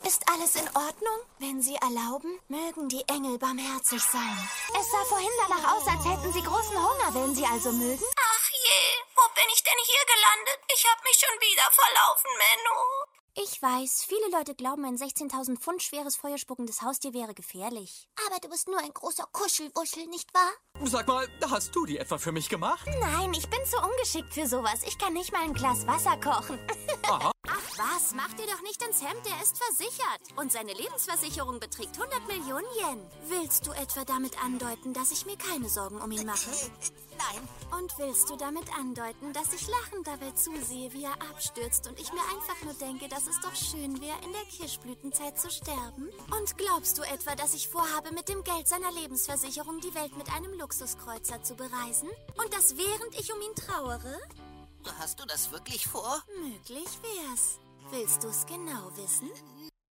Ist alles in Ordnung? Wenn Sie erlauben, mögen die Engel barmherzig sein. Es sah vorhin danach aus, als hätten Sie großen Hunger, wenn Sie also mögen. Ach je, wo bin ich denn hier gelandet? Ich habe mich schon wieder verlaufen, Menno. Ich weiß, viele Leute glauben, ein 16.000 Pfund schweres feuerspuckendes Haustier wäre gefährlich. Aber du bist nur ein großer Kuschelwuschel, nicht wahr? Sag mal, hast du die etwa für mich gemacht? Nein, ich bin zu ungeschickt für sowas. Ich kann nicht mal ein Glas Wasser kochen. Aha. Ach was, mach dir doch nicht ins Hemd, der ist versichert. Und seine Lebensversicherung beträgt 100 Millionen Yen. Willst du etwa damit andeuten, dass ich mir keine Sorgen um ihn mache? Nein. Und willst du damit andeuten, dass ich lachend dabei zusehe, wie er abstürzt und ich mir einfach nur denke, dass es doch schön wäre, in der Kirschblütenzeit zu sterben? Und glaubst du etwa, dass ich vorhabe, mit dem Geld seiner Lebensversicherung die Welt mit einem Luxuskreuzer zu bereisen? Und das während ich um ihn trauere? Hast du das wirklich vor? Möglich wär's. Willst du's genau wissen?